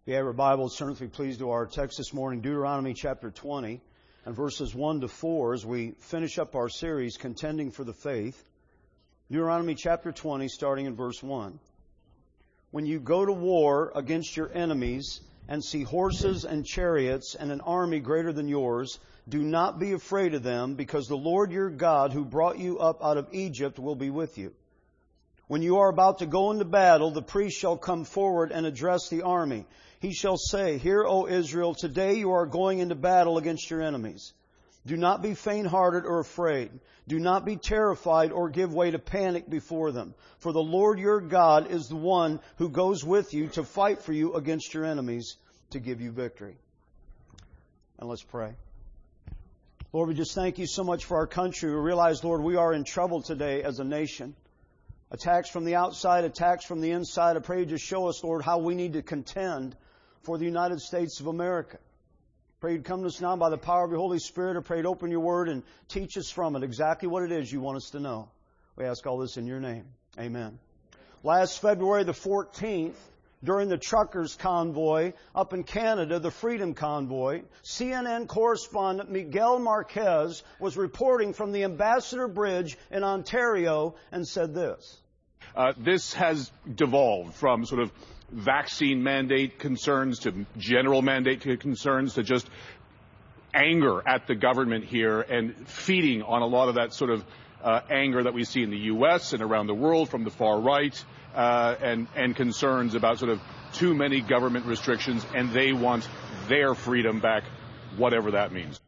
If you have your Bibles, turn with me please to our text this morning, Deuteronomy chapter 20 and verses 1 to 4 as we finish up our series, Contending for the Faith. Deuteronomy chapter 20, starting in verse 1. When you go to war against your enemies and see horses and chariots and an army greater than yours, do not be afraid of them, because the Lord your God who brought you up out of Egypt will be with you. When you are about to go into battle, the priest shall come forward and address the army. He shall say, Hear, O Israel, today you are going into battle against your enemies. Do not be faint-hearted or afraid. Do not be terrified or give way to panic before them. For the Lord your God is the one who goes with you to fight for you against your enemies to give you victory. And let's pray. Lord, we just thank you so much for our country. We realize, Lord, we are in trouble today as a nation. Attacks from the outside, attacks from the inside. I pray you just show us, Lord, how we need to contend for the United States of America. Pray you'd come to us now by the power of your Holy Spirit. I pray you'd open your word and teach us from it exactly what it is you want us to know. We ask all this in your name. Amen. Last February the 14th, during the truckers' convoy up in Canada, the Freedom Convoy, CNN correspondent Miguel Marquez was reporting from the Ambassador Bridge in Ontario and said this. This has devolved from sort of vaccine mandate concerns to general mandate concerns to just anger at the government here and feeding on a lot of that sort of anger that we see in the U.S. and around the world from the far right and concerns about sort of too many government restrictions, and they want their freedom back, whatever that means.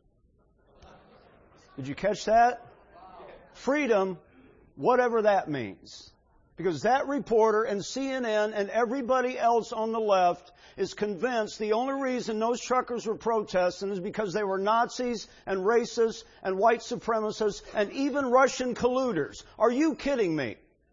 Did you catch that? Freedom, whatever that means. Because that reporter and CNN and everybody else on the left is convinced the only reason those truckers were protesting is because they were Nazis and racists and white supremacists and even Russian colluders. Are you kidding me?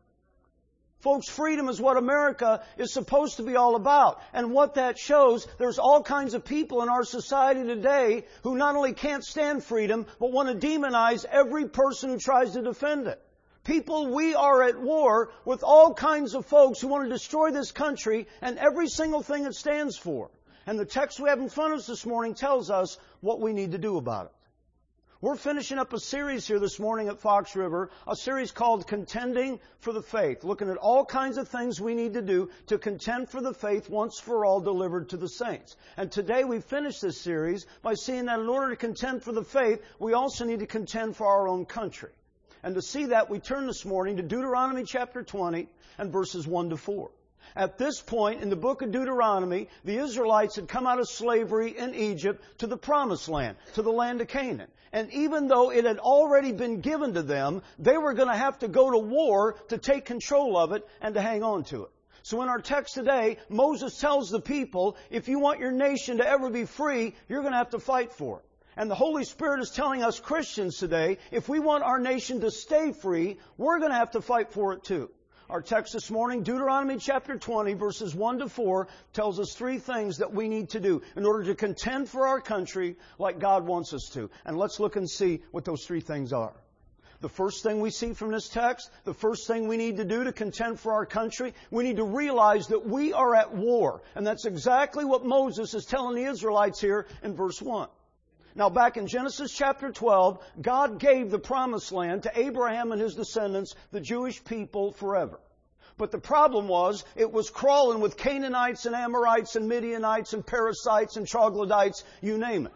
Folks, freedom is what America is supposed to be all about. And what that shows, there's all kinds of people in our society today who not only can't stand freedom, but want to demonize every person who tries to defend it. People, we are at war with all kinds of folks who want to destroy this country and every single thing it stands for. And the text we have in front of us this morning tells us what we need to do about it. We're finishing up a series here this morning at Fox River, a series called Contending for the Faith, looking at all kinds of things we need to do to contend for the faith once for all delivered to the saints. And today we finish this series by seeing that in order to contend for the faith, we also need to contend for our own country. And to see that, we turn this morning to Deuteronomy chapter 20 and verses 1 to 4. At this point in the book of Deuteronomy, the Israelites had come out of slavery in Egypt to the Promised Land, to the land of Canaan. And even though it had already been given to them, they were going to have to go to war to take control of it and to hang on to it. So in our text today, Moses tells the people, if you want your nation to ever be free, you're going to have to fight for it. And the Holy Spirit is telling us Christians today, if we want our nation to stay free, we're going to have to fight for it too. Our text this morning, Deuteronomy chapter 20, verses 1 to 4, tells us three things that we need to do in order to contend for our country like God wants us to. And let's look and see what those three things are. The first thing we see from this text, the first thing we need to do to contend for our country, we need to realize that we are at war. And that's exactly what Moses is telling the Israelites here in verse 1. Now, back in Genesis chapter 12, God gave the promised land to Abraham and his descendants, the Jewish people, forever. But the problem was, it was crawling with Canaanites and Amorites and Midianites and Perizzites and Troglodytes, you name it.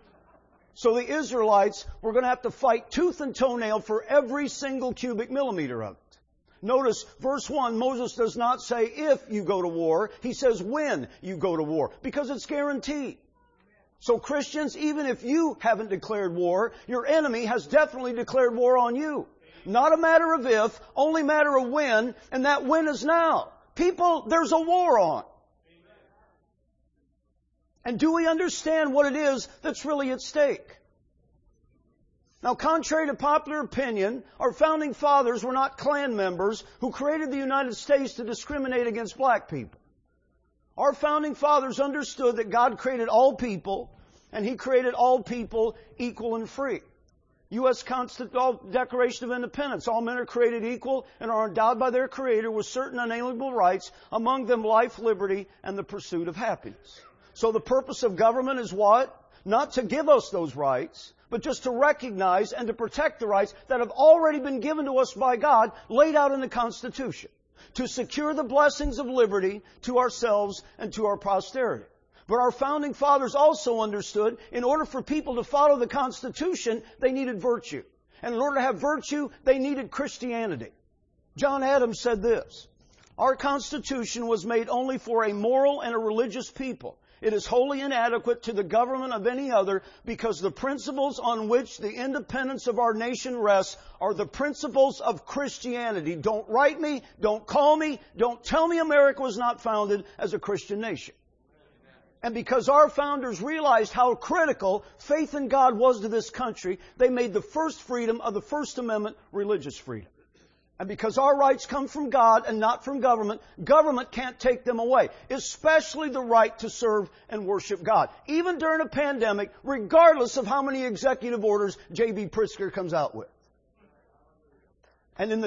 So the Israelites were going to have to fight tooth and toenail for every single cubic millimeter of it. Notice, verse 1, Moses does not say if you go to war. He says when you go to war, because it's guaranteed. So Christians, even if you haven't declared war, your enemy has definitely declared war on you. Not a matter of if, only a matter of when, and that when is now. People, there's a war on. And do we understand what it is that's really at stake? Now, contrary to popular opinion, our founding fathers were not Klan members who created the United States to discriminate against black people. Our founding fathers understood that God created all people, and He created all people equal and free. U.S. Declaration of Independence. All men are created equal and are endowed by their Creator with certain unalienable rights, among them life, liberty, and the pursuit of happiness. So the purpose of government is what? Not to give us those rights, but just to recognize and to protect the rights that have already been given to us by God, laid out in the Constitution, to secure the blessings of liberty to ourselves and to our posterity. But our founding fathers also understood in order for people to follow the Constitution, they needed virtue. And in order to have virtue, they needed Christianity. John Adams said this, "Our Constitution was made only for a moral and a religious people. It is wholly inadequate to the government of any other because the principles on which the independence of our nation rests are the principles of Christianity." Don't write me, don't call me, don't tell me America was not founded as a Christian nation. And because our founders realized how critical faith in God was to this country, they made the first freedom of the First Amendment religious freedom. And because our rights come from God and not from government, government can't take them away, especially the right to serve and worship God, even during a pandemic, regardless of how many executive orders J.B. Pritzker comes out with. And in the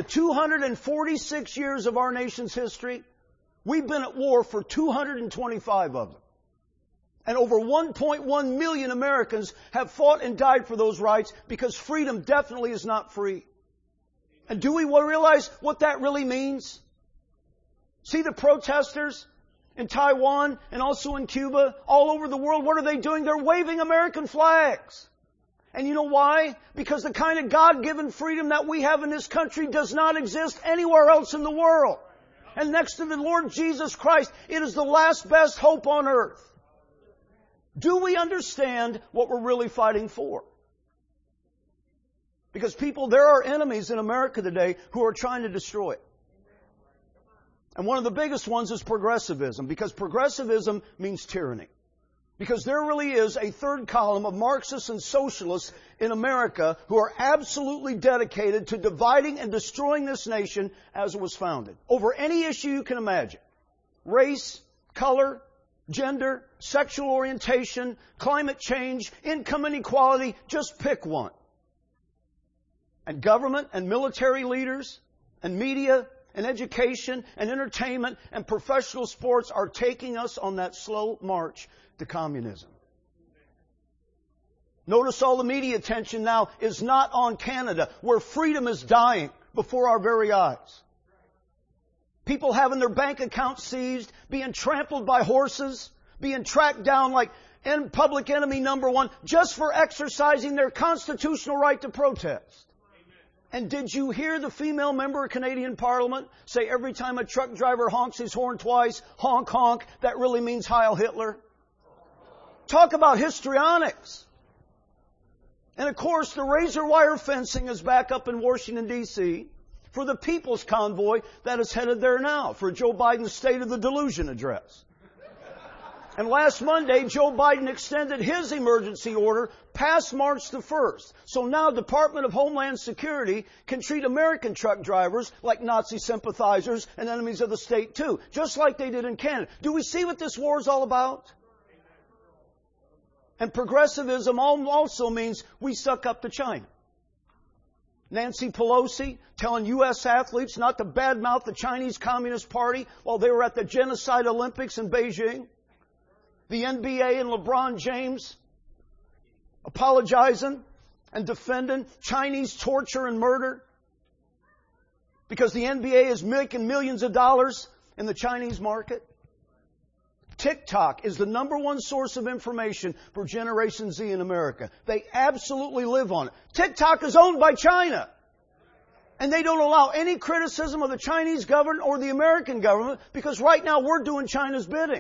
246 years of our nation's history, we've been at war for 225 of them. And over 1.1 million Americans have fought and died for those rights because freedom definitely is not free. And do we realize what that really means? See the protesters in Taiwan and also in Cuba, all over the world, what are they doing? They're waving American flags. And you know why? Because the kind of God-given freedom that we have in this country does not exist anywhere else in the world. And next to the Lord Jesus Christ, it is the last best hope on earth. Do we understand what we're really fighting for? Because people, there are enemies in America today who are trying to destroy it. And one of the biggest ones is progressivism, because progressivism means tyranny. Because there really is a third column of Marxists and socialists in America who are absolutely dedicated to dividing and destroying this nation as it was founded. Over any issue you can imagine. Race, color, gender, sexual orientation, climate change, income inequality, just pick one. And government and military leaders and media and education and entertainment and professional sports are taking us on that slow march to communism. Notice all the media attention now is not on Canada, where freedom is dying before our very eyes. People having their bank accounts seized, being trampled by horses, being tracked down like public enemy number one just for exercising their constitutional right to protest. And did you hear the female member of Canadian Parliament say every time a truck driver honks his horn twice, honk, honk, that really means Heil Hitler? Talk about histrionics. And of course, the razor wire fencing is back up in Washington, D.C. for the People's Convoy that is headed there now for Joe Biden's State of the Delusion address. And last Monday, Joe Biden extended his emergency order past March the 1st. So now Department of Homeland Security can treat American truck drivers like Nazi sympathizers and enemies of the state too, just like they did in Canada. Do we see what this war is all about? And progressivism also means we suck up to China. Nancy Pelosi telling U.S. athletes not to badmouth the Chinese Communist Party while they were at the Genocide Olympics in Beijing. The NBA and LeBron James apologizing and defending Chinese torture and murder because the NBA is making millions of dollars in the Chinese market. TikTok is the number one source of information for Generation Z in America. They absolutely live on it. TikTok is owned by China. And they don't allow any criticism of the Chinese government or the American government because right now we're doing China's bidding.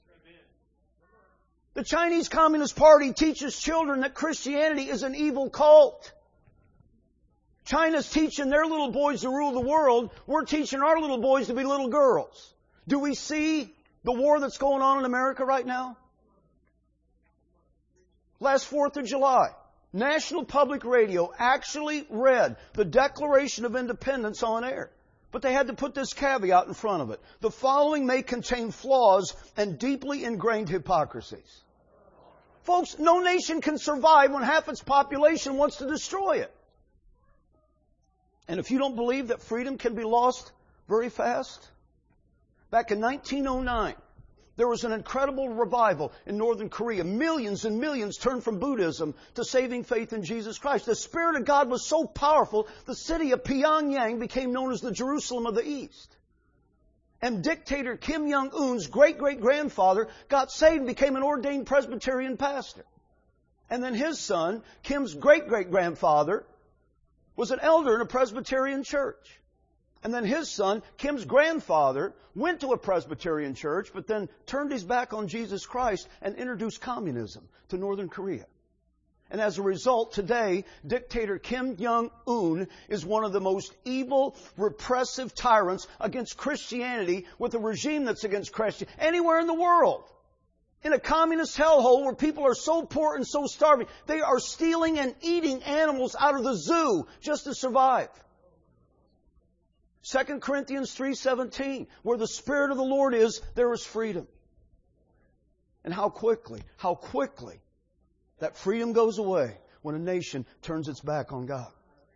The Chinese Communist Party teaches children that Christianity is an evil cult. China's teaching their little boys to rule the world. We're teaching our little boys to be little girls. Do we see the war that's going on in America right now? Last 4th of July, National Public Radio actually read the Declaration of Independence on air. But they had to put this caveat in front of it. The following may contain flaws and deeply ingrained hypocrisies. Folks, no nation can survive when half its population wants to destroy it. And if you don't believe that freedom can be lost very fast, back in 1909, there was an incredible revival in Northern Korea. Millions and millions turned from Buddhism to saving faith in Jesus Christ. The Spirit of God was so powerful, the city of Pyongyang became known as the Jerusalem of the East. And dictator Kim Jong-un's great-great-grandfather got saved and became an ordained Presbyterian pastor. And then his son, Kim's great-great-grandfather, was an elder in a Presbyterian church. And then his son, Kim's grandfather, went to a Presbyterian church, but then turned his back on Jesus Christ and introduced communism to Northern Korea. And as a result, today, dictator Kim Jong-un is one of the most evil, repressive tyrants against Christianity, with a regime that's against Christianity anywhere in the world. In a communist hellhole where people are so poor and so starving, they are stealing and eating animals out of the zoo just to survive. 2 Corinthians 3:17, where the Spirit of the Lord is, there is freedom. And how quickly that freedom goes away when a nation turns its back on God.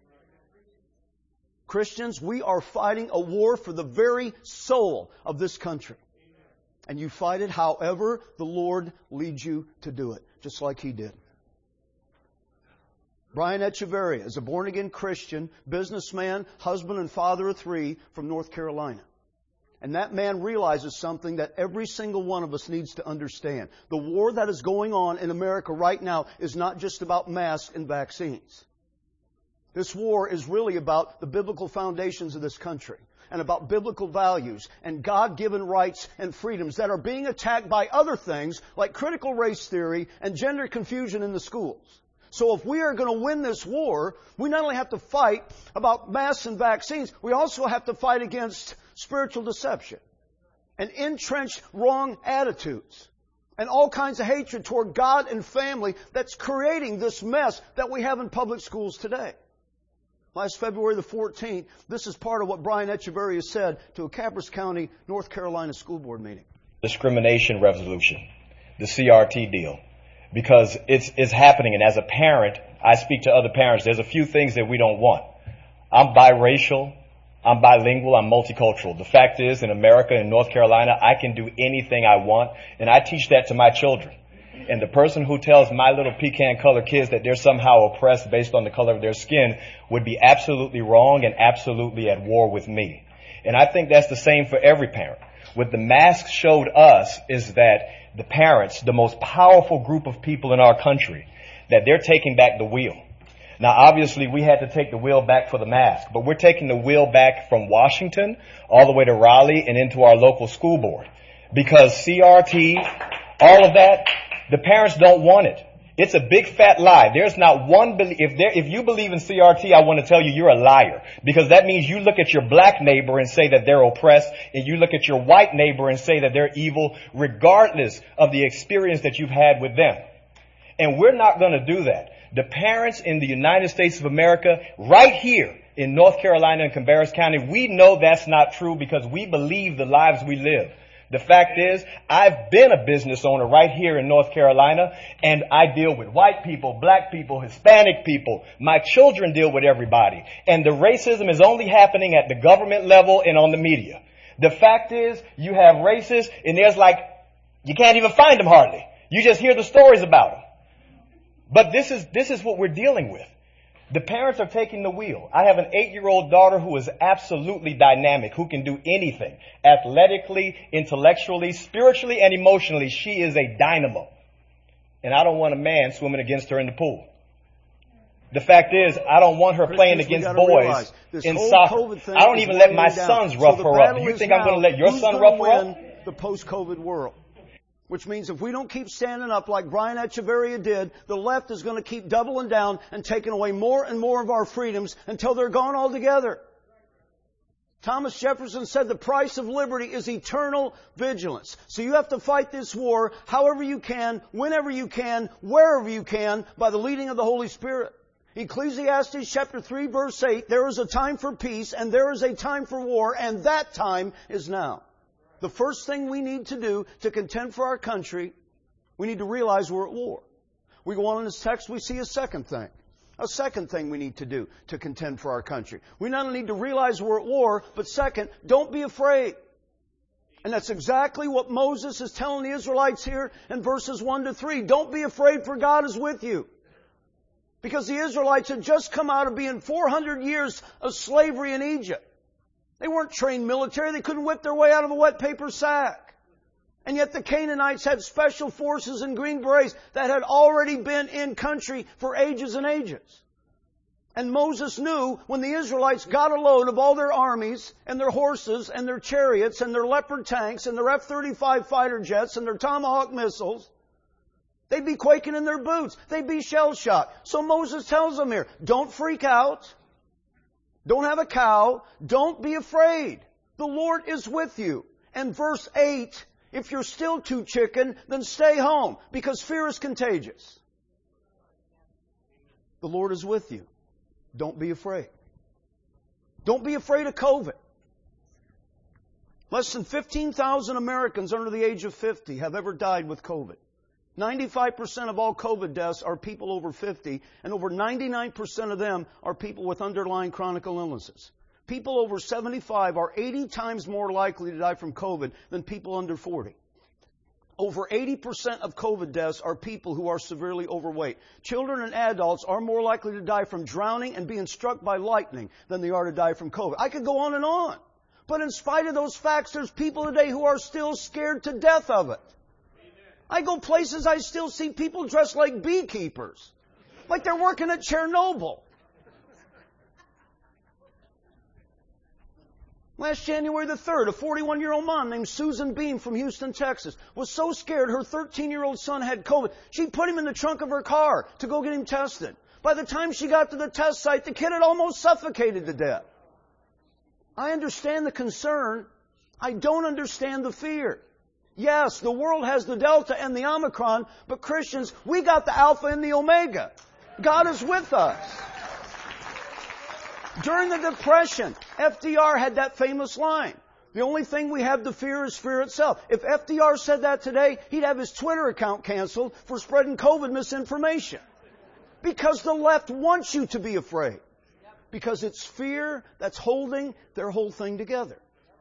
Christians, we are fighting a war for the very soul of this country. And you fight it however the Lord leads you to do it, just like He did. Brian Echeverria is a born-again Christian, businessman, husband and father of 3 from North Carolina. And that man realizes something that every single one of us needs to understand. The war that is going on in America right now is not just about masks and vaccines. This war is really about the biblical foundations of this country and about biblical values and God-given rights and freedoms that are being attacked by other things like critical race theory and gender confusion in the schools. So if we are going to win this war, we not only have to fight about masks and vaccines, we also have to fight against spiritual deception and entrenched wrong attitudes and all kinds of hatred toward God and family that's creating this mess that we have in public schools today. Last February the 14th, this is part of what Brian Echeverria said to a Cabarrus County, North Carolina school board meeting. Discrimination resolution, the CRT deal. Because it's happening, and as a parent, I speak to other parents, there's a few things that we don't want. I'm biracial, I'm bilingual, I'm multicultural. The fact is, in America, in North Carolina, I can do anything I want, and I teach that to my children. And the person who tells my little pecan-colored kids that they're somehow oppressed based on the color of their skin would be absolutely wrong and absolutely at war with me. And I think that's the same for every parent. What the mask showed us is that the parents, the most powerful group of people in our country, that they're taking back the wheel. Now, obviously, we had to take the wheel back for the mask, but we're taking the wheel back from Washington all the way to Raleigh and into our local school board. Because CRT, all of that, the parents don't want it. It's a big fat lie. There's not one, if you believe in CRT, I want to tell you you're a liar. Because that means you look at your black neighbor and say that they're oppressed, and you look at your white neighbor and say that they're evil, regardless of the experience that you've had with them. And we're not going to do that. The parents in the United States of America, right here in North Carolina and Cabarrus County, we know that's not true because we believe the lives we live. The fact is, I've been a business owner right here in North Carolina, and I deal with white people, black people, Hispanic people. My children deal with everybody. And the racism is only happening at the government level and on the media. The fact is, you have racists, and there's you can't even find them hardly. You just hear the stories about them. But this is what we're dealing with. The parents are taking the wheel. I have an 8-year-old daughter who is absolutely dynamic, who can do anything. Athletically, intellectually, spiritually, and emotionally, she is a dynamo. And I don't want a man swimming against her in the pool. The fact is, I don't want her playing against boys in soccer. I don't even let my sons rough her up. Do you think I'm going to let your son rough her up? The post-COVID world. Which means if we don't keep standing up like Brian Echeverria did, the left is going to keep doubling down and taking away more and more of our freedoms until they're gone altogether. Thomas Jefferson said the price of liberty is eternal vigilance. So you have to fight this war however you can, whenever you can, wherever you can, by the leading of the Holy Spirit. Ecclesiastes chapter 3 verse 8, there is a time for peace and there is a time for war, and that time is now. The first thing we need to do to contend for our country, we need to realize we're at war. We go on in this text, we see a second thing. A second thing we need to do to contend for our country. We not only need to realize we're at war, but second, don't be afraid. And that's exactly what Moses is telling the Israelites here in verses 1 to 3. Don't be afraid, for God is with you. Because the Israelites had just come out of being 400 years of slavery in Egypt. They weren't trained military. They couldn't whip their way out of a wet paper sack. And yet the Canaanites had special forces and Green Berets that had already been in country for ages and ages. And Moses knew when the Israelites got a load of all their armies and their horses and their chariots and their Leopard tanks and their F-35 fighter jets and their Tomahawk missiles, they'd be quaking in their boots. They'd be shell-shocked. So Moses tells them here, don't freak out. Don't have a cow. Don't be afraid. The Lord is with you. And verse 8, if you're still too chicken, then stay home, because fear is contagious. The Lord is with you. Don't be afraid. Don't be afraid of COVID. Less than 15,000 Americans under the age of 50 have ever died with COVID. 95% of all COVID deaths are people over 50, and over 99% of them are people with underlying chronic illnesses. People over 75 are 80 times more likely to die from COVID than people under 40. Over 80% of COVID deaths are people who are severely overweight. Children and adults are more likely to die from drowning and being struck by lightning than they are to die from COVID. I could go on and on. But in spite of those facts, there's people today who are still scared to death of it. I go places, I still see people dressed like beekeepers. Like they're working at Chernobyl. Last January the 3rd, a 41-year-old mom named Susan Beam from Houston, Texas, was so scared her 13-year-old son had COVID, she put him in the trunk of her car to go get him tested. By the time she got to the test site, the kid had almost suffocated to death. I understand the concern. I don't understand the fear. Yes, the world has the Delta and the Omicron, but Christians, we got the Alpha and the Omega. God is with us. During the Depression, FDR had that famous line. The only thing we have to fear is fear itself. If FDR said that today, he'd have his Twitter account canceled for spreading COVID misinformation. Because the left wants you to be afraid. Because it's fear that's holding their whole thing together.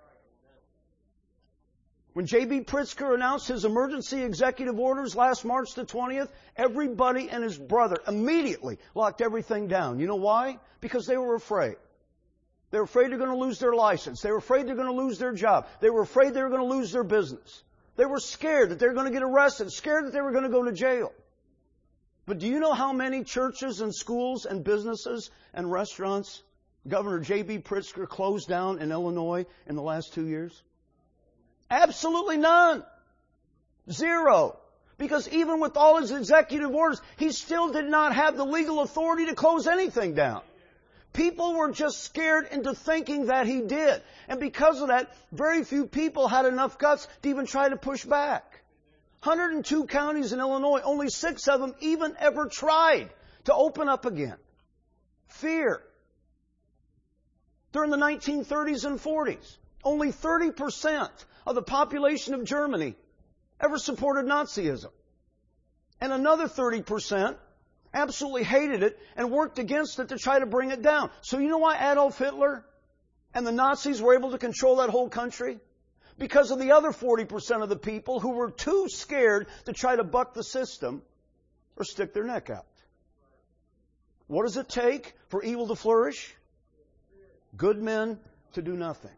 When J.B. Pritzker announced his emergency executive orders last March the 20th, everybody and his brother immediately locked everything down. You know why? Because they were afraid. They were afraid they're going to lose their license. They were afraid they're going to lose their job. They were afraid they were going to lose their business. They were scared that they were going to get arrested, scared that they were going to go to jail. But do you know how many churches and schools and businesses and restaurants Governor J.B. Pritzker closed down in Illinois in the last 2 years? Absolutely none. Zero. Because even with all his executive orders, he still did not have the legal authority to close anything down. People were just scared into thinking that he did. And because of that, very few people had enough guts to even try to push back. 102 counties in Illinois, only 6 of them even ever tried to open up again. Fear. During the 1930s and 40s, only 30% of the population of Germany ever supported Nazism. And another 30% absolutely hated it and worked against it to try to bring it down. So you know why Adolf Hitler and the Nazis were able to control that whole country? Because of the other 40% of the people who were too scared to try to buck the system or stick their neck out. What does it take for evil to flourish? Good men to do nothing.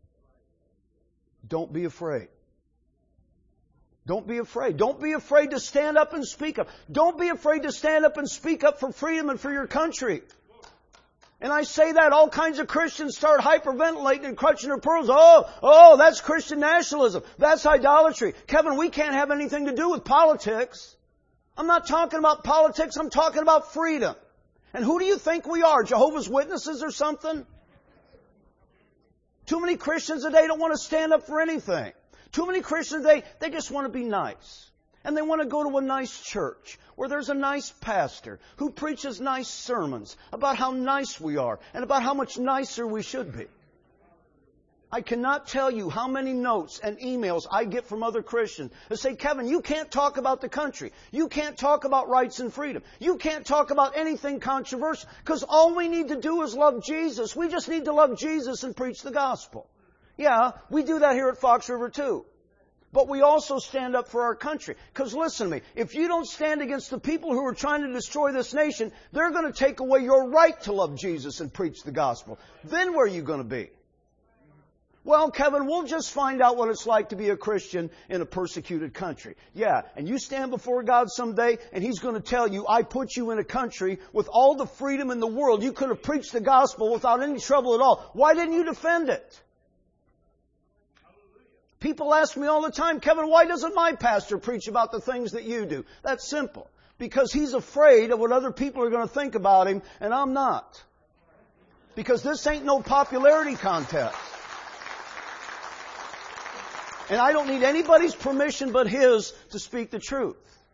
Don't be afraid. Don't be afraid. Don't be afraid to stand up and speak up. Don't be afraid to stand up and speak up for freedom and for your country. And I say that, all kinds of Christians start hyperventilating and clutching their pearls. Oh, that's Christian nationalism. That's idolatry. Kevin, we can't have anything to do with politics. I'm not talking about politics. I'm talking about freedom. And who do you think we are? Jehovah's Witnesses or something? Too many Christians today don't want to stand up for anything. Too many Christians today, they just want to be nice. And they want to go to a nice church where there's a nice pastor who preaches nice sermons about how nice we are and about how much nicer we should be. I cannot tell you how many notes and emails I get from other Christians that say, Kevin, you can't talk about the country. You can't talk about rights and freedom. You can't talk about anything controversial because all we need to do is love Jesus. We just need to love Jesus and preach the gospel. Yeah, we do that here at Fox River too. But we also stand up for our country. Because listen to me, if you don't stand against the people who are trying to destroy this nation, they're going to take away your right to love Jesus and preach the gospel. Then where are you going to be? Well, Kevin, we'll just find out what it's like to be a Christian in a persecuted country. Yeah, and you stand before God someday, and He's going to tell you, I put you in a country with all the freedom in the world. You could have preached the gospel without any trouble at all. Why didn't you defend it? People ask me all the time, Kevin, why doesn't my pastor preach about the things that you do? That's simple. Because he's afraid of what other people are going to think about him, and I'm not. Because this ain't no popularity contest. And I don't need anybody's permission but His to speak the truth.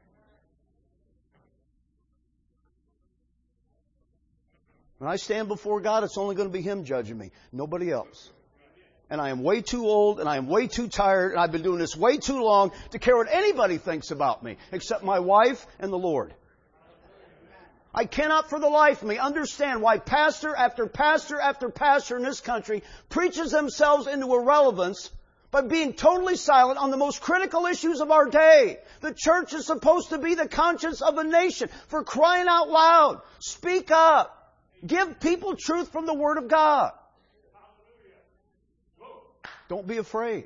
When I stand before God, it's only going to be Him judging me, nobody else. And I am way too old, and I am way too tired, and I've been doing this way too long to care what anybody thinks about me, except my wife and the Lord. I cannot for the life of me understand why pastor after pastor after pastor in this country preaches themselves into irrelevance by being totally silent on the most critical issues of our day. The church is supposed to be the conscience of a nation. For crying out loud, speak up. Give people truth from the Word of God. Don't be afraid.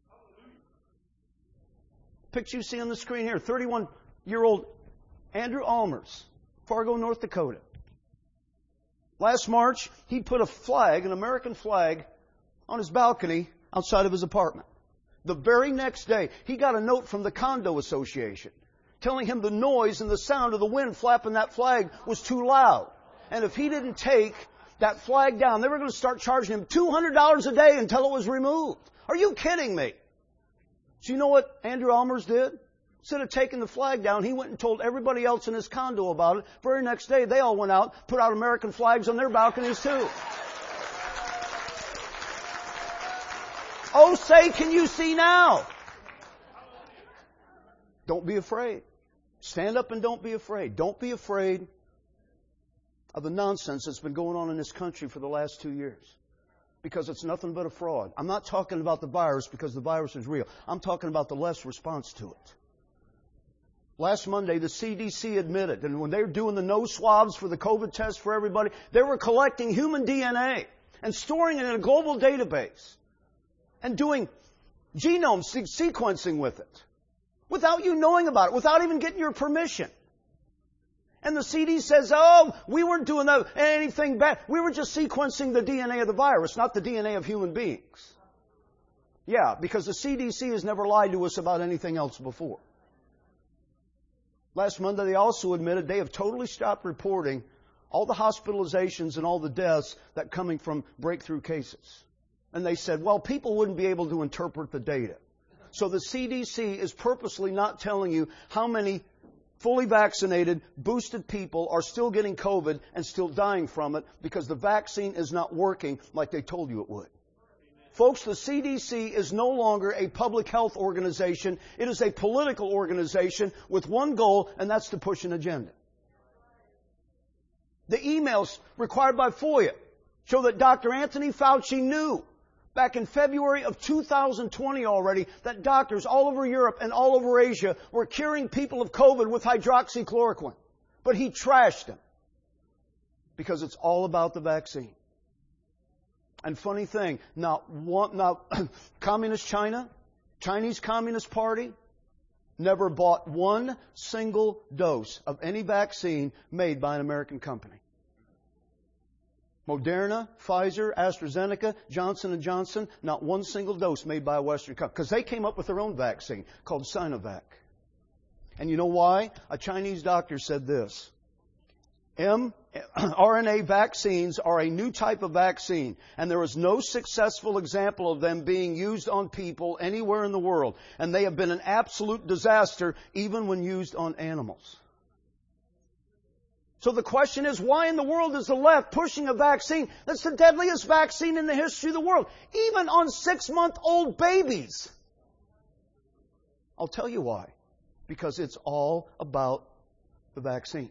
Picture you see on the screen here, 31-year-old Andrew Almers, Fargo, North Dakota. Last March, he put a flag, an American flag, on his balcony outside of his apartment. The very next day, he got a note from the condo association telling him the noise and the sound of the wind flapping that flag was too loud. And if he didn't take that flag down, they were going to start charging him $200 a day until it was removed. Are you kidding me? So you know what Andrew Almers did? Instead of taking the flag down, he went and told everybody else in his condo about it. Very next day, they all went out, put out American flags on their balconies too. Oh, say, can you see now? Don't be afraid. Stand up and don't be afraid. Don't be afraid of the nonsense that's been going on in this country for the last 2 years. Because it's nothing but a fraud. I'm not talking about the virus because the virus is real. I'm talking about the left's response to it. Last Monday, the CDC admitted that when they were doing the nose swabs for the COVID test for everybody, they were collecting human DNA and storing it in a global database and doing genome sequencing with it without you knowing about it, without even getting your permission. And the CDC says, oh, we weren't doing anything bad. We were just sequencing the DNA of the virus, not the DNA of human beings. Yeah, because the CDC has never lied to us about anything else before. Last Monday, they also admitted they have totally stopped reporting all the hospitalizations and all the deaths that coming from breakthrough cases. And they said, well, people wouldn't be able to interpret the data. So the CDC is purposely not telling you how many fully vaccinated, boosted people are still getting COVID and still dying from it because the vaccine is not working like they told you it would. Folks, the CDC is no longer a public health organization. It is a political organization with one goal, and that's to push an agenda. The emails required by FOIA show that Dr. Anthony Fauci knew back in February of 2020 already that doctors all over Europe and all over Asia were curing people of COVID with hydroxychloroquine. But he trashed them because it's all about the vaccine. And funny thing, not Communist China, Chinese Communist Party, never bought one single dose of any vaccine made by an American company. Moderna, Pfizer, AstraZeneca, Johnson & Johnson, not one single dose made by a Western company. Because they came up with their own vaccine called Sinovac. And you know why? A Chinese doctor said this. mRNA vaccines are a new type of vaccine, and there is no successful example of them being used on people anywhere in the world. And they have been an absolute disaster even when used on animals. So the question is, why in the world is the left pushing a vaccine that's the deadliest vaccine in the history of the world, even on 6-month-old babies? I'll tell you why. Because it's all about the vaccine.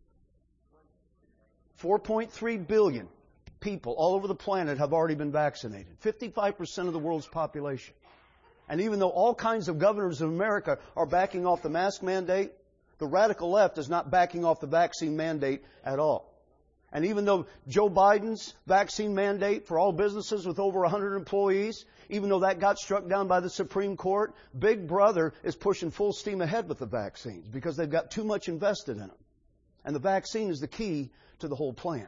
4.3 billion people all over the planet have already been vaccinated. 55% of the world's population. And even though all kinds of governors of America are backing off the mask mandate, the radical left is not backing off the vaccine mandate at all. And even though Joe Biden's vaccine mandate for all businesses with over 100 employees, even though that got struck down by the Supreme Court, Big Brother is pushing full steam ahead with the vaccines because they've got too much invested in them. And the vaccine is the key to the whole plan.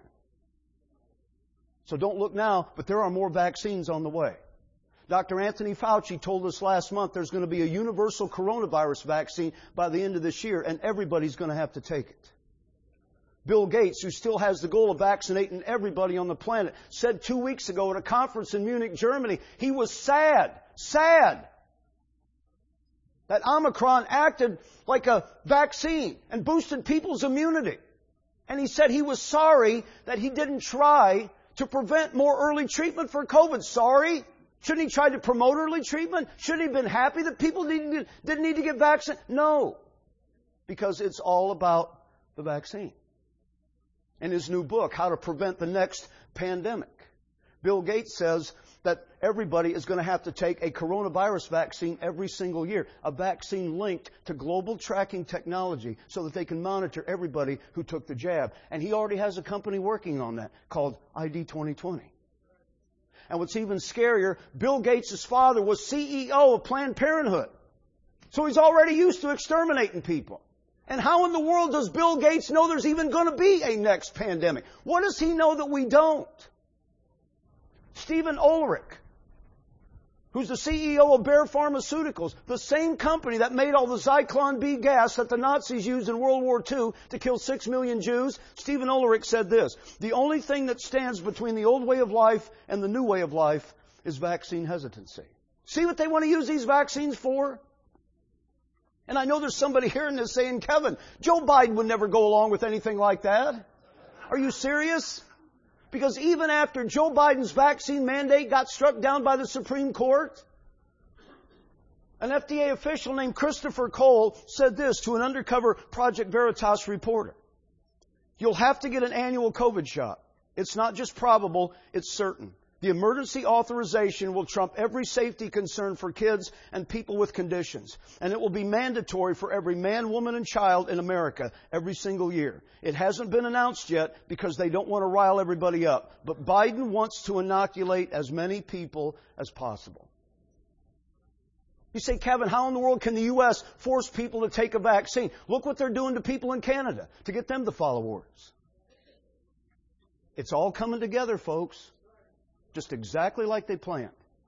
So don't look now, but there are more vaccines on the way. Dr. Anthony Fauci told us last month there's going to be a universal coronavirus vaccine by the end of this year, and everybody's going to have to take it. Bill Gates, who still has the goal of vaccinating everybody on the planet, said 2 weeks ago at a conference in Munich, Germany, he was sad that Omicron acted like a vaccine and boosted people's immunity. And he said he was sorry that he didn't try to prevent more early treatment for COVID. Sorry? Shouldn't he try to promote early treatment? Shouldn't he have been happy that people didn't need to get vaccinated? No. Because it's all about the vaccine. In his new book, How to Prevent the Next Pandemic, Bill Gates says that everybody is going to have to take a coronavirus vaccine every single year, a vaccine linked to global tracking technology so that they can monitor everybody who took the jab. And he already has a company working on that called ID 2020. And what's even scarier, Bill Gates' father was CEO of Planned Parenthood. So he's already used to exterminating people. And how in the world does Bill Gates know there's even going to be a next pandemic? What does he know that we don't? Stephen Ulrich, who's the CEO of Bayer Pharmaceuticals, the same company that made all the Zyklon B gas that the Nazis used in World War II to kill 6 million Jews, Stephen Ulrich said this: the only thing that stands between the old way of life and the new way of life is vaccine hesitancy. See what they want to use these vaccines for? And I know there's somebody hearing this saying, Kevin, Joe Biden would never go along with anything like that. Are you serious? Because even after Joe Biden's vaccine mandate got struck down by the Supreme Court, an FDA official named Christopher Cole said this to an undercover Project Veritas reporter: you'll have to get an annual COVID shot. It's not just probable, it's certain. The emergency authorization will trump every safety concern for kids and people with conditions. And it will be mandatory for every man, woman, and child in America every single year. It hasn't been announced yet because they don't want to rile everybody up. But Biden wants to inoculate as many people as possible. You say, Kevin, how in the world can the U.S. force people to take a vaccine? Look what they're doing to people in Canada to get them to follow orders. It's all coming together, folks. Just exactly like they planned.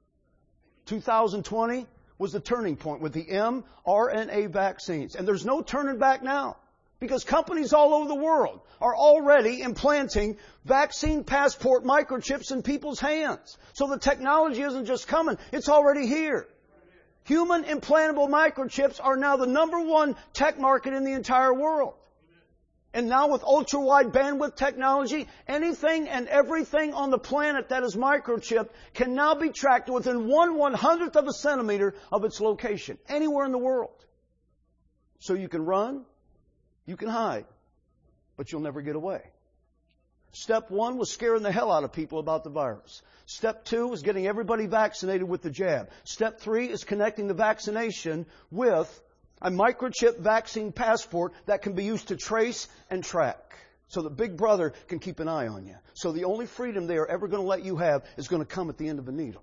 2020 was the turning point with the mRNA vaccines. And there's no turning back now, because companies all over the world are already implanting vaccine passport microchips in people's hands. So the technology isn't just coming, it's already here. Human implantable microchips are now the #1 tech market in the entire world. And now with ultra-wide bandwidth technology, anything and everything on the planet that is microchipped can now be tracked within 1/100th of a centimeter of its location, anywhere in the world. So you can run, you can hide, but you'll never get away. Step 1 was scaring the hell out of people about the virus. Step 2 was getting everybody vaccinated with the jab. Step 3 is connecting the vaccination with a microchip vaccine passport that can be used to trace and track so that Big Brother can keep an eye on you. So the only freedom they are ever going to let you have is going to come at the end of a needle.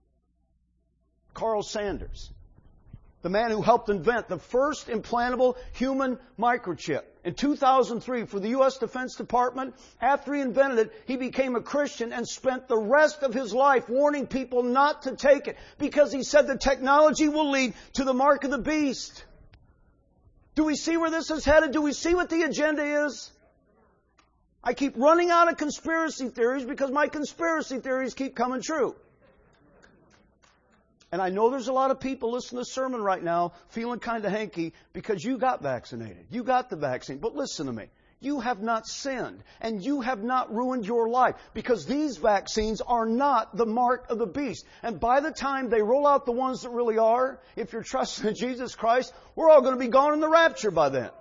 Carl Sanders, the man who helped invent the first implantable human microchip. In 2003, for the U.S. Defense Department, after he invented it, he became a Christian and spent the rest of his life warning people not to take it because he said the technology will lead to the mark of the beast. Do we see where this is headed? Do we see what the agenda is? I keep running out of conspiracy theories because my conspiracy theories keep coming true. And I know there's a lot of people listening to this sermon right now feeling kind of hanky because you got vaccinated. You got the vaccine. But listen to me. you have not sinned and you have not ruined your life, because these vaccines are not the mark of the beast. And by the time they roll out the ones that really are, if you're trusting in Jesus Christ, we're all going to be gone in the rapture by then.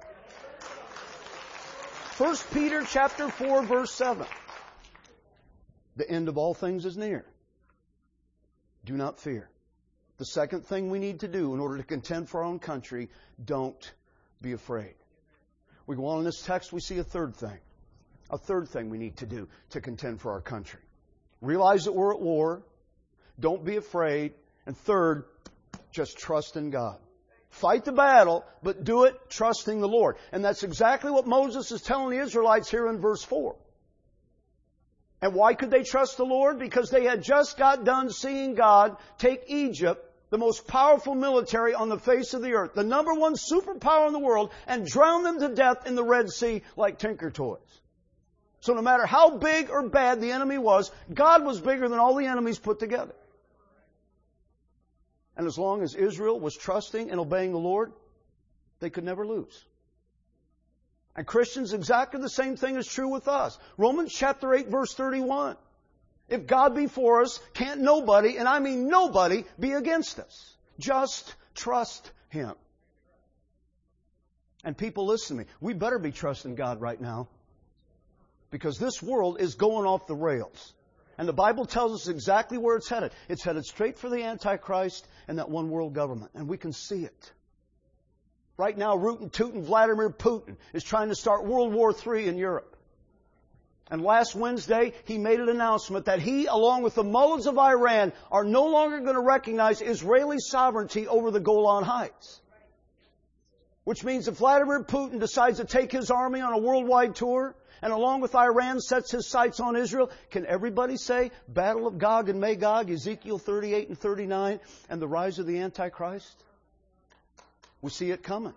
1 Peter chapter 4 verse 7. The end of all things is near. Do not fear. The second thing we need to do in order to contend for our own country, don't be afraid. We go on in this text, we see a third thing. A third thing we need to do to contend for our country. Realize that we're at war. Don't be afraid. And third, just trust in God. Fight the battle, but do it trusting the Lord. And that's exactly what Moses is telling the Israelites here in verse 4. And why could they trust the Lord? Because they had just got done seeing God take Egypt, the most powerful military on the face of the earth, the number one superpower in the world, and drown them to death in the Red Sea like Tinker Toys. So no matter how big or bad the enemy was, God was bigger than all the enemies put together. And as long as Israel was trusting and obeying the Lord, they could never lose. And Christians, exactly the same thing is true with us. Romans chapter 8 verse 31. If God be for us, can't nobody, and I mean nobody, be against us. Just trust Him. And people, listen to me. We better be trusting God right now, because this world is going off the rails. And the Bible tells us exactly where it's headed. It's headed straight for the Antichrist and that one world government. And we can see it. Right now, rootin' tootin' Vladimir Putin is trying to start World War III in Europe. And last Wednesday, he made an announcement that he, along with the mullahs of Iran, are no longer going to recognize Israeli sovereignty over the Golan Heights. Which means if Vladimir Putin decides to take his army on a worldwide tour, and along with Iran sets his sights on Israel, can everybody say Battle of Gog and Magog, Ezekiel 38 and 39, and the rise of the Antichrist? We see it coming.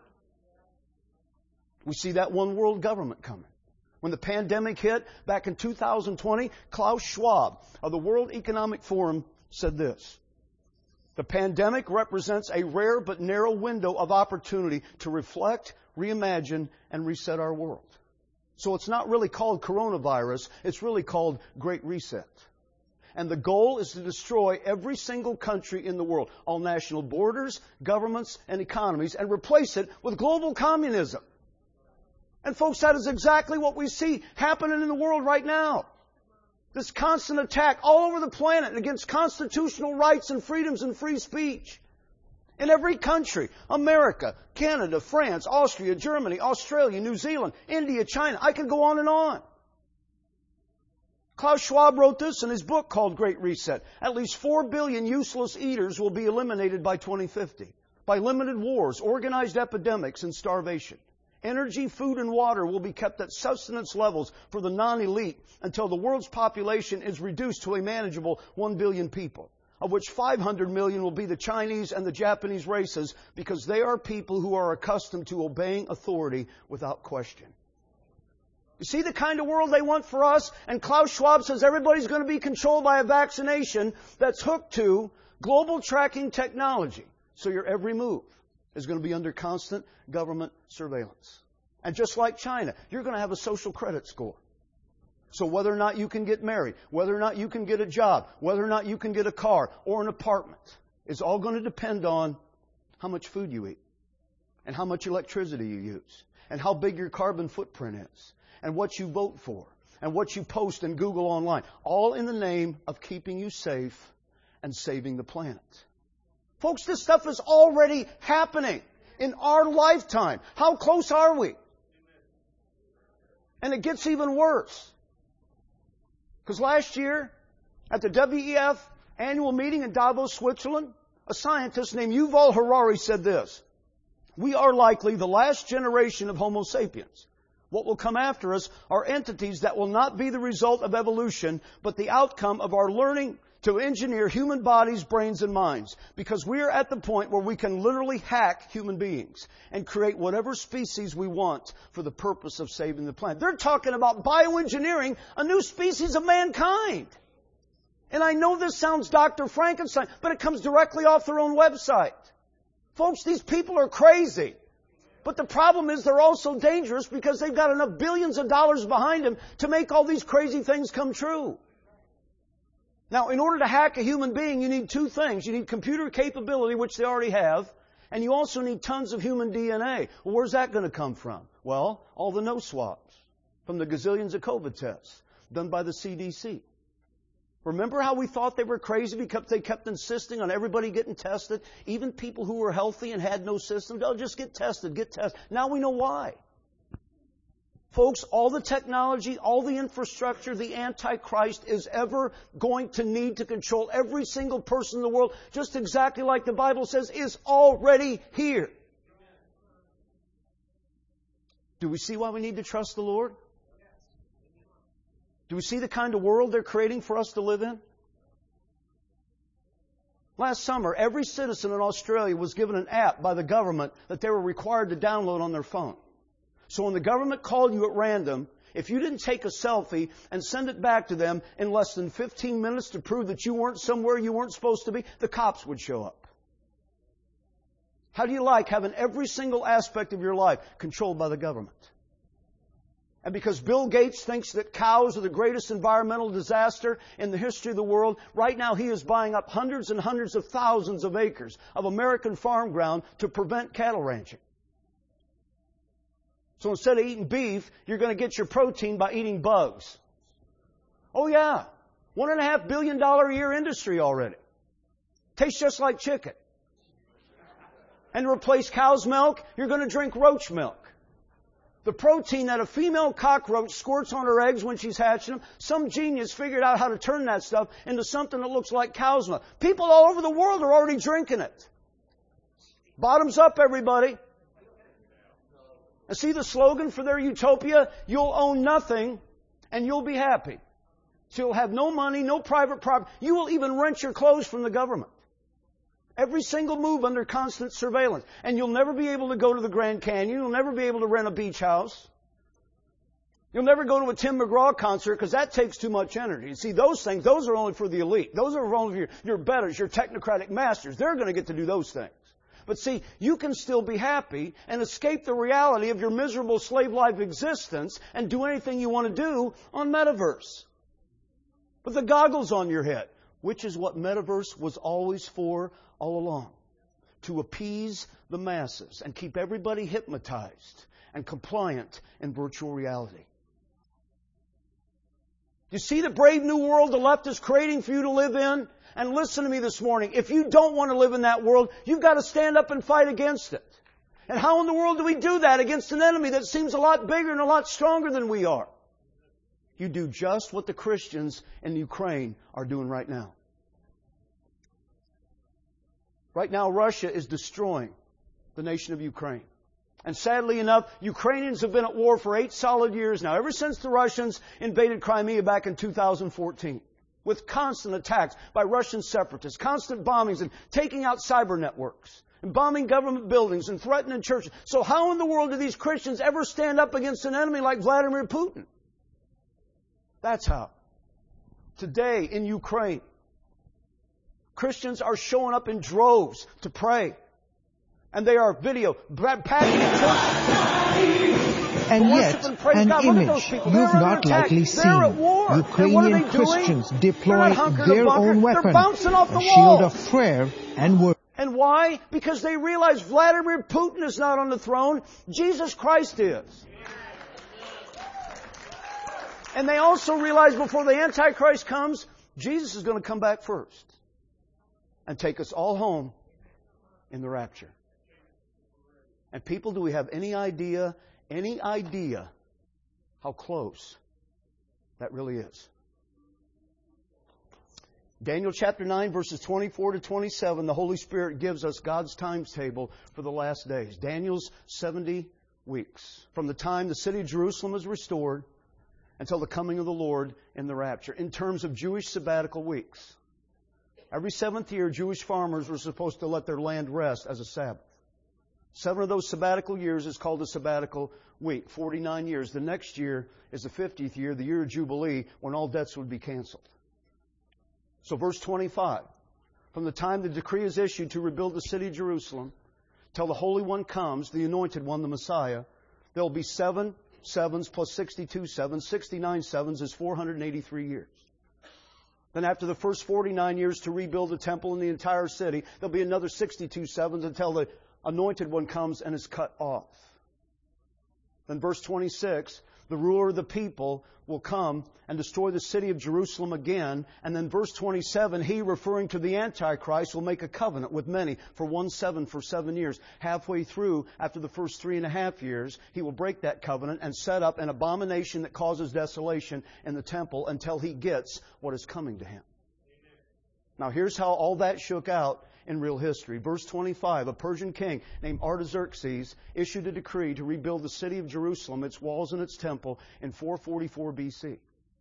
We see that one world government coming. When the pandemic hit back in 2020, Klaus Schwab of the World Economic Forum said this: the pandemic represents a rare but narrow window of opportunity to reflect, reimagine, and reset our world. So it's not really called coronavirus, it's really called Great Reset. And the goal is to destroy every single country in the world, all national borders, governments, and economies, and replace it with global communism. And folks, that is exactly what we see happening in the world right now. This constant attack all over the planet against constitutional rights and freedoms and free speech. In every country, America, Canada, France, Austria, Germany, Australia, New Zealand, India, China. I could go on and on. Klaus Schwab wrote this in his book called Great Reset. At least 4 billion useless eaters will be eliminated by 2050 by limited wars, organized epidemics, and starvation. Energy, food, and water will be kept at sustenance levels for the non-elite until the world's population is reduced to a manageable 1 billion people, of which 500 million will be the Chinese and the Japanese races, because they are people who are accustomed to obeying authority without question. You see the kind of world they want for us? And Klaus Schwab says everybody's going to be controlled by a vaccination that's hooked to global tracking technology. So your every move is going to be under constant government surveillance. And just like China, you're going to have a social credit score. So whether or not you can get married, whether or not you can get a job, whether or not you can get a car or an apartment, is all going to depend on how much food you eat, and how much electricity you use, and how big your carbon footprint is, and what you vote for, and what you post in Google online, all in the name of keeping you safe and saving the planet. Folks, this stuff is already happening in our lifetime. How close are we? And it gets even worse. Because last year, at the WEF annual meeting in Davos, Switzerland, a scientist named Yuval Harari said this: we are likely the last generation of Homo sapiens. What will come after us are entities that will not be the result of evolution, but the outcome of our learning to engineer human bodies, brains, and minds. Because we are at the point where we can literally hack human beings and create whatever species we want for the purpose of saving the planet. They're talking about bioengineering a new species of mankind. And I know this sounds Dr. Frankenstein, but it comes directly off their own website. Folks, these people are crazy. But the problem is they're also dangerous because they've got enough billions of dollars behind them to make all these crazy things come true. Now, in order to hack a human being, you need two things. You need computer capability, which they already have, and you also need tons of human DNA. Well, where's that going to come from? Well, all the nose swabs from the gazillions of COVID tests done by the CDC. Remember how we thought they were crazy because they kept insisting on everybody getting tested? Even people who were healthy and had no symptoms, they'll just get tested, get tested. Now we know why. Folks, all the technology, all the infrastructure the Antichrist is ever going to need to control every single person in the world, just exactly like the Bible says, is already here. Do we see why we need to trust the Lord? Do we see the kind of world they're creating for us to live in? Last summer, every citizen in Australia was given an app by the government that they were required to download on their phone. So when the government called you at random, if you didn't take a selfie and send it back to them in less than 15 minutes to prove that you weren't somewhere you weren't supposed to be, the cops would show up. How do you like having every single aspect of your life controlled by the government? And because Bill Gates thinks that cows are the greatest environmental disaster in the history of the world, right now he is buying up hundreds and hundreds of thousands of acres of American farm ground to prevent cattle ranching. So instead of eating beef, you're going to get your protein by eating bugs. Oh yeah, $1.5 billion a year industry already. Tastes just like chicken. And to replace cow's milk, you're going to drink roach milk. The protein that a female cockroach squirts on her eggs when she's hatching them, some genius figured out how to turn that stuff into something that looks like cow's milk. People all over the world are already drinking it. Bottoms up, everybody. And see the slogan for their utopia? You'll own nothing and you'll be happy. So you'll have no money, no private property. You will even rent your clothes from the government. Every single move under constant surveillance. And you'll never be able to go to the Grand Canyon. You'll never be able to rent a beach house. You'll never go to a Tim McGraw concert because that takes too much energy. You see, those things, those are only for the elite. Those are only for your betters, your technocratic masters. They're going to get to do those things. But see, you can still be happy and escape the reality of your miserable slave-like existence and do anything you want to do on Metaverse. With the goggles on your head, which is what Metaverse was always for all along. To appease the masses and keep everybody hypnotized and compliant in virtual reality. You see the brave new world the left is creating for you to live in? And listen to me this morning. If you don't want to live in that world, you've got to stand up and fight against it. And how in the world do we do that against an enemy that seems a lot bigger and a lot stronger than we are? You do just what the Christians in Ukraine are doing right now. Right now, Russia is destroying the nation of Ukraine. And sadly enough, Ukrainians have been at war for 8 solid years now, ever since the Russians invaded Crimea back in 2014. With constant attacks by Russian separatists, constant bombings and taking out cyber networks, and bombing government buildings and threatening churches. So how in the world do these Christians ever stand up against an enemy like Vladimir Putin? That's how. Today in Ukraine, Christians are showing up in droves to pray. And they are packing churches. And yet, an image you've not likely seen. Ukrainian Christians deploy their own weapon, a shield of prayer and word. And why? Because they realize Vladimir Putin is not on the throne. Jesus Christ is. And they also realize before the Antichrist comes, Jesus is going to come back first and take us all home in the rapture. And people, do we have any idea how close that really is? Daniel chapter 9, verses 24 to 27, the Holy Spirit gives us God's timetable for the last days. Daniel's 70 weeks. From the time the city of Jerusalem is restored until the coming of the Lord in the rapture. In terms of Jewish sabbatical weeks. Every 7th year, Jewish farmers were supposed to let their land rest as a Sabbath. 7 of those sabbatical years is called a sabbatical week, 49 years. The next year is the 50th year, the year of Jubilee, when all debts would be canceled. So verse 25, from the time the decree is issued to rebuild the city of Jerusalem till the Holy One comes, the Anointed One, the Messiah, there will be 7 sevens plus 62 sevens. 69 sevens is 483 years. Then after the first 49 years to rebuild the temple and the entire city, there'll be another 62 sevens until the Anointed One comes and is cut off. Then verse 26, the ruler of the people will come and destroy the city of Jerusalem again. And then verse 27, he, referring to the Antichrist, will make a covenant with many for 1 7 for 7 years. Halfway through, after the first 3.5 years, he will break that covenant and set up an abomination that causes desolation in the temple until he gets what is coming to him. Now here's how all that shook out in real history. Verse 25, a Persian king named Artaxerxes issued a decree to rebuild the city of Jerusalem, its walls and its temple, in 444 BC.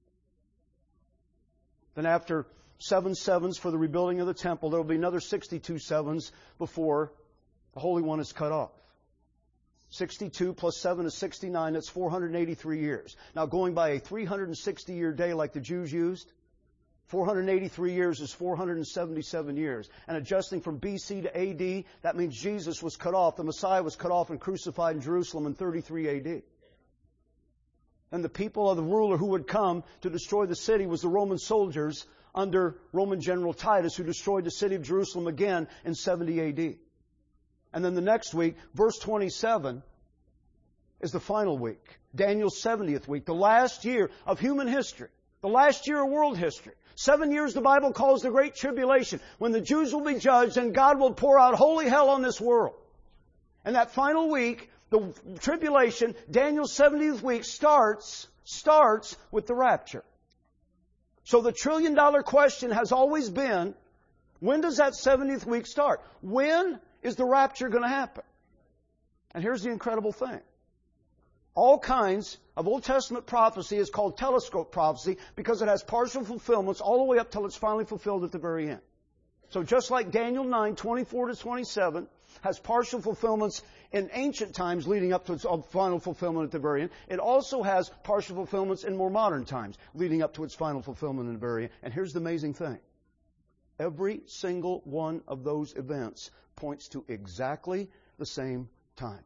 Then after 7 sevens for the rebuilding of the temple, there will be another 62 sevens before the Holy One is cut off. 62 plus 7 is 69. That's 483 years. Now going by a 360-year day like the Jews used, 483 years is 477 years. And adjusting from BC to AD, that means Jesus was cut off. The Messiah was cut off and crucified in Jerusalem in 33 AD. And the people of the ruler who would come to destroy the city was the Roman soldiers under Roman General Titus, who destroyed the city of Jerusalem again in 70 AD. And then the next week, verse 27, is the final week. Daniel's 70th week, the last year of human history, the last year of world history. 7 years the Bible calls the Great Tribulation, when the Jews will be judged and God will pour out holy hell on this world. And that final week, the tribulation, Daniel's 70th week, starts with the rapture. So the $1 trillion question has always been, when does that 70th week start? When is the rapture going to happen? And here's the incredible thing. All kinds of Old Testament prophecy is called telescope prophecy because it has partial fulfillments all the way up till it's finally fulfilled at the very end. So just like Daniel 9, 24 to 27 has partial fulfillments in ancient times leading up to its final fulfillment at the very end, it also has partial fulfillments in more modern times leading up to its final fulfillment at the very end. And here's the amazing thing. Every single one of those events points to exactly the same time.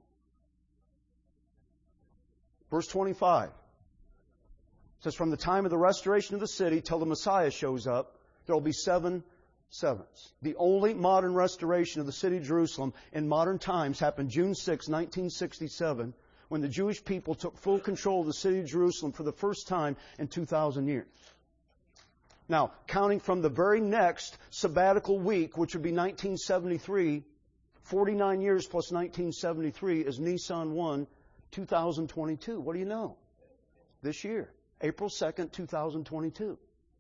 Verse 25 says, from the time of the restoration of the city till the Messiah shows up, there will be 7 sevens. The only modern restoration of the city of Jerusalem in modern times happened June 6, 1967, when the Jewish people took full control of the city of Jerusalem for the first time in 2,000 years. Now, counting from the very next sabbatical week, which would be 1973, 49 years plus 1973 is Nisan 1, 2022. What do you know? This year, April 2nd, 2022.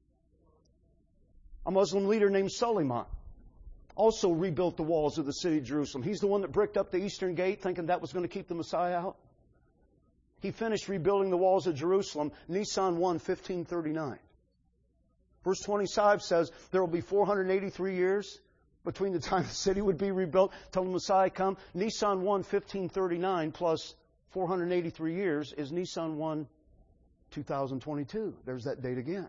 A Muslim leader named Suleiman also rebuilt the walls of the city of Jerusalem. He's the one that bricked up the eastern gate thinking that was going to keep the Messiah out. He finished rebuilding the walls of Jerusalem, Nisan 1, 1539. Verse 25 says there will be 483 years between the time the city would be rebuilt till the Messiah come. Nisan 1, 1539 plus 483 years is Nisan 1, 2022. There's that date again.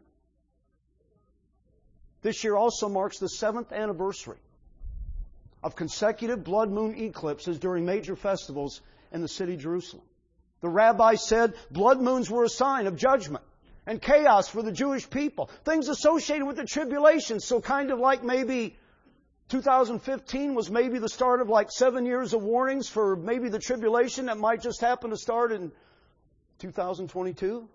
This year also marks the 7th anniversary of consecutive blood moon eclipses during major festivals in the city of Jerusalem. The rabbi said blood moons were a sign of judgment and chaos for the Jewish people. Things associated with the tribulation. So kind of like maybe 2015 was maybe the start of like 7 years of warnings for maybe the tribulation that might just happen to start in 2022.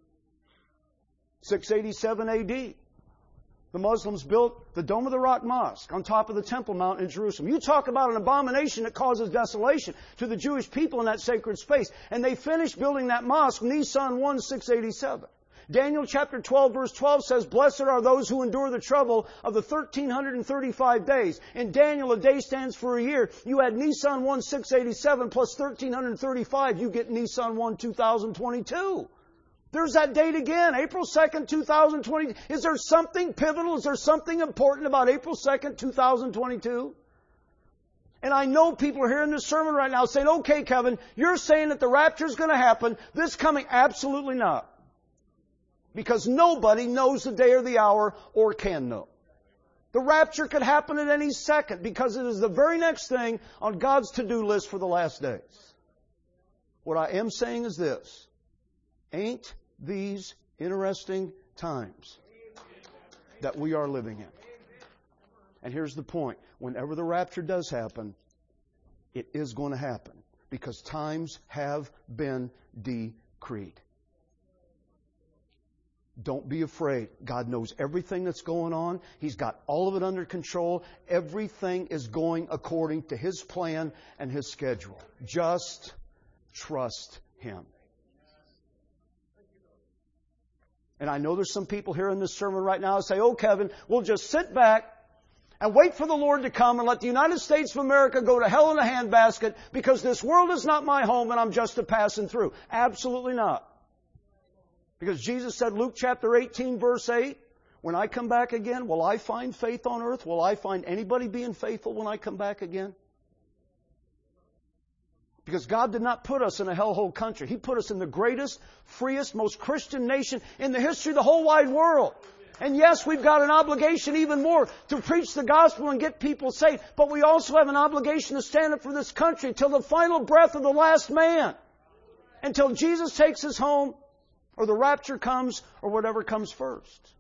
687 AD. The Muslims built the Dome of the Rock Mosque on top of the Temple Mount in Jerusalem. You talk about an abomination that causes desolation to the Jewish people in that sacred space. And they finished building that mosque Nisan 1, 687. Daniel chapter 12 verse 12 says, blessed are those who endure the trouble of the 1335 days. In Daniel, a day stands for a year. You add Nisan 1, 687 plus 1335, you get Nisan 1, 2022. There's that date again, April 2nd, 2020. Is there something pivotal? Is there something important about April 2nd, 2022? And I know people are hearing this sermon right now saying, okay, Kevin, you're saying that the rapture is going to happen this coming. Absolutely not. Because nobody knows the day or the hour or can know. The rapture could happen at any second because it is the very next thing on God's to-do list for the last days. What I am saying is this. Ain't these interesting times that we are living in? And here's the point. Whenever the rapture does happen, it is going to happen because times have been decreed. Don't be afraid. God knows everything that's going on. He's got all of it under control. Everything is going according to His plan and His schedule. Just trust Him. And I know there's some people here in this sermon right now who say, oh, Kevin, we'll just sit back and wait for the Lord to come and let the United States of America go to hell in a handbasket because this world is not my home and I'm just a passing through. Absolutely not. Because Jesus said, Luke chapter 18, verse 8, when I come back again, will I find faith on earth? Will I find anybody being faithful when I come back again? Because God did not put us in a hellhole country. He put us in the greatest, freest, most Christian nation in the history of the whole wide world. And yes, we've got an obligation even more to preach the gospel and get people saved. But we also have an obligation to stand up for this country till the final breath of the last man. Until Jesus takes us home, or the rapture comes, or whatever comes first.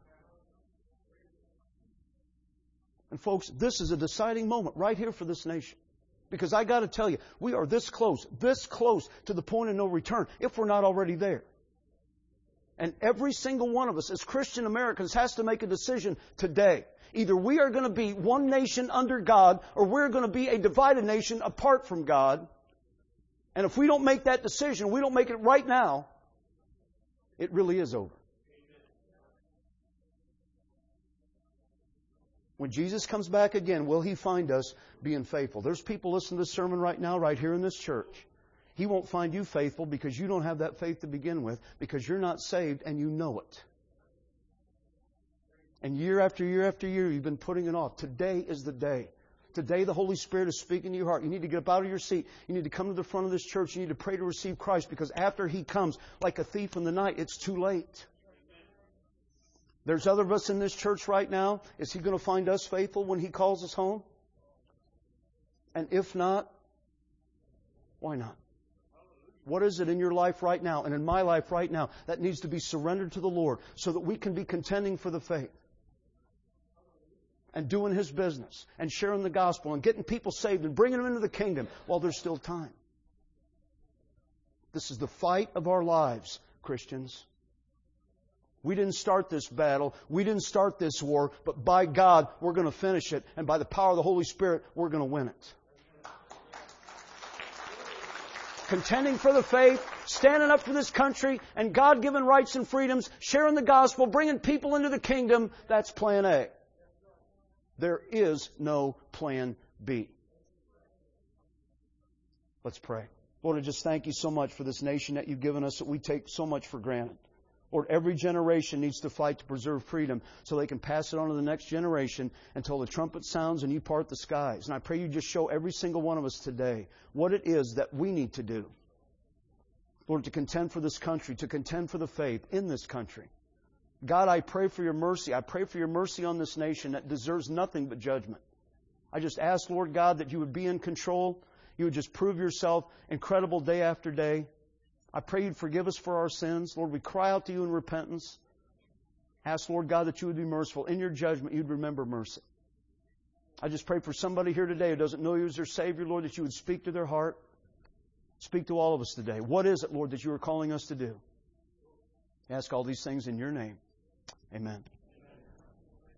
And folks, this is a deciding moment right here for this nation. Because I got to tell you, we are this close to the point of no return, if we're not already there. And every single one of us as Christian Americans has to make a decision today. Either we are going to be one nation under God, or we're going to be a divided nation apart from God. And if we don't make that decision, we don't make it right now, it really is over. When Jesus comes back again, will He find us being faithful? There's people listening to this sermon right now, right here in this church. He won't find you faithful because you don't have that faith to begin with, because you're not saved and you know it. And year after year after year, you've been putting it off. Today is the day. Today the Holy Spirit is speaking to your heart. You need to get up out of your seat. You need to come to the front of this church. You need to pray to receive Christ, because after He comes like a thief in the night, it's too late. There's other of us in this church right now. Is He going to find us faithful when He calls us home? And if not, why not? What is it in your life right now and in my life right now that needs to be surrendered to the Lord so that we can be contending for the faith and doing His business and sharing the gospel and getting people saved and bringing them into the kingdom while there's still time? This is the fight of our lives, Christians. We didn't start this battle. We didn't start this war. But by God, we're going to finish it. And by the power of the Holy Spirit, we're going to win it. Contending for the faith, standing up for this country and God-given rights and freedoms, sharing the gospel, bringing people into the kingdom, that's plan A. There is no plan B. Let's pray. Lord, I just thank You so much for this nation that You've given us that we take so much for granted. Lord, every generation needs to fight to preserve freedom so they can pass it on to the next generation until the trumpet sounds and You part the skies. And I pray You just show every single one of us today what it is that we need to do. Lord, to contend for this country, to contend for the faith in this country. God, I pray for Your mercy. I pray for Your mercy on this nation that deserves nothing but judgment. I just ask, Lord God, that You would be in control. You would just prove Yourself incredible day after day. I pray You'd forgive us for our sins. Lord, we cry out to You in repentance. Ask, Lord God, that You would be merciful. In Your judgment, You'd remember mercy. I just pray for somebody here today who doesn't know You as their Savior, Lord, that You would speak to their heart. Speak to all of us today. What is it, Lord, that You are calling us to do? I ask all these things in Your name. Amen.